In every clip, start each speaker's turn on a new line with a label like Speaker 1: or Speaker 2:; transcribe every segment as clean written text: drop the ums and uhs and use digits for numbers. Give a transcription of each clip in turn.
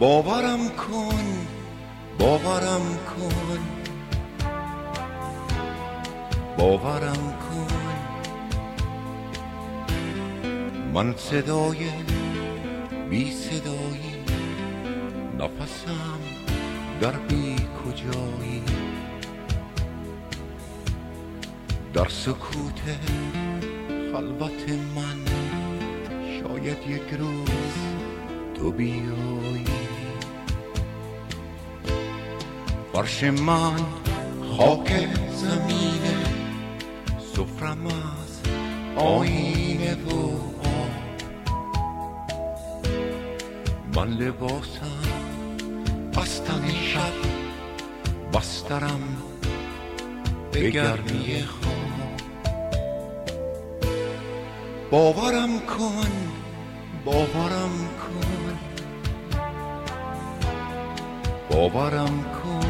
Speaker 1: باورم کن، باورم کن، باورم کن. من صدای بی صدایی، نفسم در بی کجایی، در سکوت خلوت من شاید یک روز تو بیایی. فرش من خاک زمینه، سفرم از آینه و آب. من لباسم بستن شب، بسترم به گرمی خواب. باورم کن، باورم کن، باورم کن.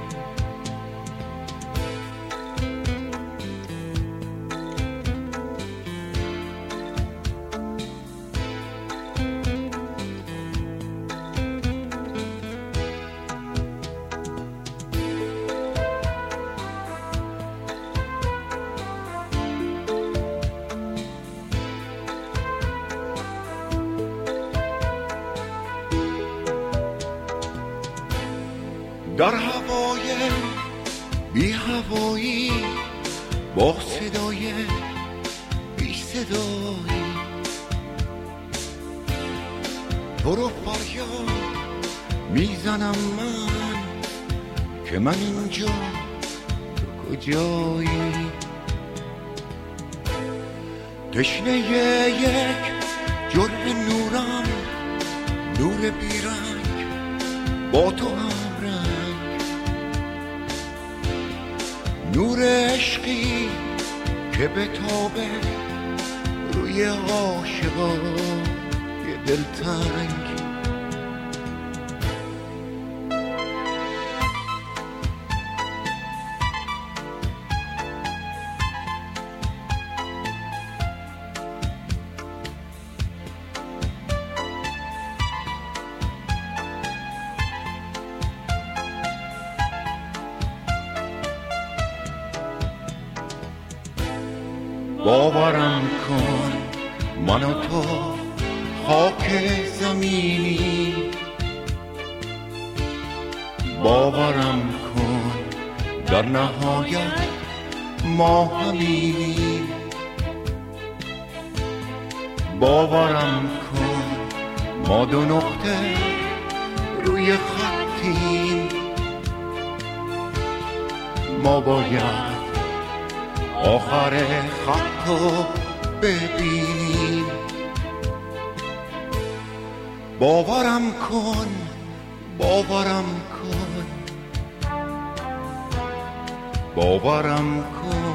Speaker 1: در هوای بی هوایی، با صدای بی صدایی، تو رو فریاد میزنم من که من اینجا، تو کجایی؟ تشنه یک جرعه نورم، نور بیرنگ با تو هم رنگ، نور عشقی که بتابه روی عاشقای دلتنگ. باورم کن من و تو خاک زمینی، باورم کن در نهایت ما همینی، باورم کن ما دو نقطه روی خطیم، ما باید آخر خطو ببینیم. باورم کن، باورم کن، باورم کن.